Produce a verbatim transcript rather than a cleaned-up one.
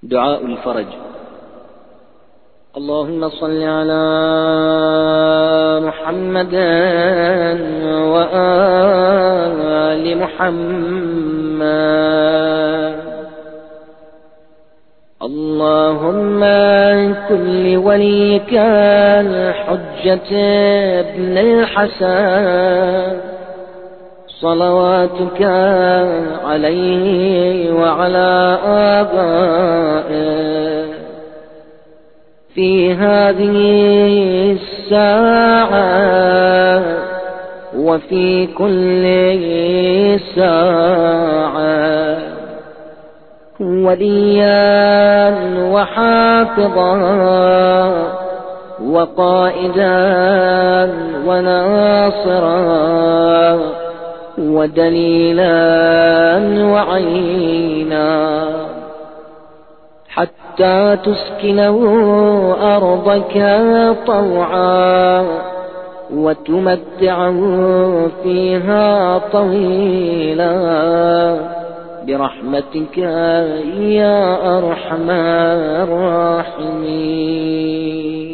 دعاء الفرج. اللهم صل على محمد وآل محمد. اللهم كن لوليك الحجة ابن الحسن صلواتك عليه وعلى آبائه في هذه الساعة وفي كل ساعة، وليا وحافظا وقائدا وناصرا ودليلا وعينا، حتى تسكنه أرضك طوعا وتمتعه فيها طويلا برحمتك يا أرحم الراحمين.